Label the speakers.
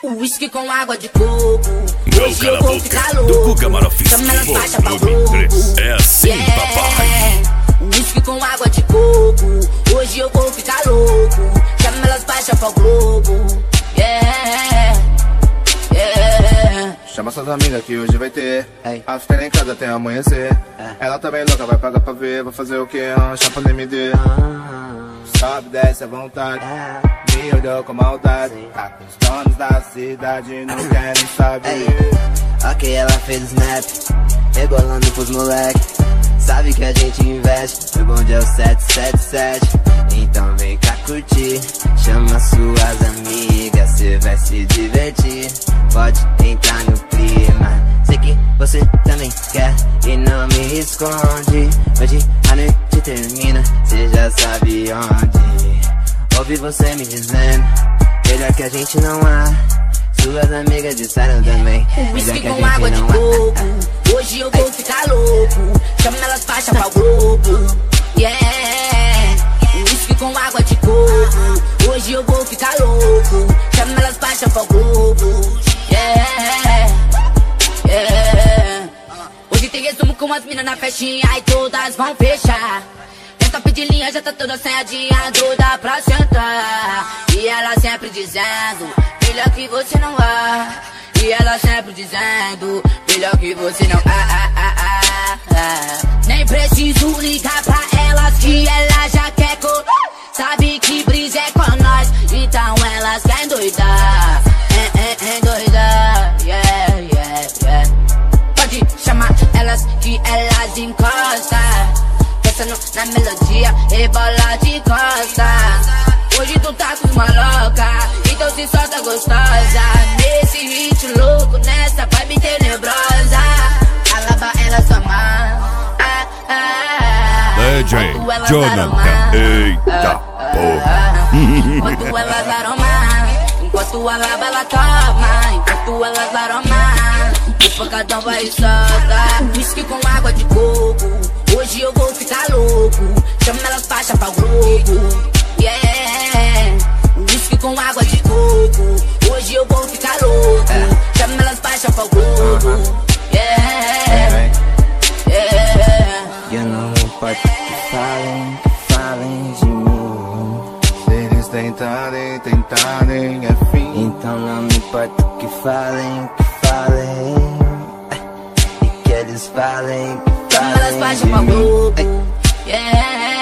Speaker 1: Whisky com água de coco. Hoje eu vou ficar louco.
Speaker 2: Do Guga Marofisky.
Speaker 1: Chama elas baixa pra Globo.
Speaker 2: É assim, papai.
Speaker 1: Whisky com água de coco. Hoje eu vou ficar louco. Chama elas baixa pra Globo.
Speaker 3: Chama suas amigas que hoje vai ter after em casa até amanhecer. Ela tá bem louca, vai pagar pra ver. Vai fazer o que? Chapa no MD. Sobe, desce à vontade. Me olhou com maldade. Tá com os donos da cidade, não querem saber.
Speaker 4: Ok, ela fez o snap, rebolando pros moleque. Sabe que a gente investe, o bonde é o 777. Então vem cá curtir, chama suas amigas, cê vai se divertir. Pode entrar no clima, sei que você também quer e não me esconde. Hoje a noite termina, cê já sabe onde. Ouvi você me dizendo, melhor que a gente não há. Suas amigas disseram também,
Speaker 1: whisky com água de coco. Hoje eu vou ficar louco. Chama elas faixa pra Globo. Whisky com água de coco. Hoje eu vou ficar louco. Chama elas faixa pra Globo. Hoje tem resumo com as minas na festinha e todas vão fechar. Top de linha já tá toda assanhadinha, doida pra sentar. E ela sempre dizendo, melhor que você não há. E ela sempre dizendo, melhor que você não há. Nem preciso ligar pra elas que ela já quer colar. Sabe que brisa é com nós, então elas querem doidar. Doidar, Pode chamar elas que elas encostam. Pensando na melodia, rebola de costa. Hoje tu tá com uma louca, então se solta gostosa. Nesse hit louco, nessa vibe tenebrosa. Alaba ela sua mão.
Speaker 2: DJ Jonathan. Eita porra.
Speaker 1: Enquanto elas aromam, enquanto a lava ela toma, enquanto elas aromam, o pancadão vai soltar. Whisky com água de coco. Hoje eu vou ficar louco. Chama elas faixa pra Globo. Whisky com água de coco. Hoje eu vou ficar louco. Chama elas faixa pra Globo.
Speaker 4: Eu não importa que falem de mim.
Speaker 3: Se eles tentarem, é fim.
Speaker 4: Então não me importa que falem. E que eles falem.
Speaker 1: Chama elas faixa pra Globo.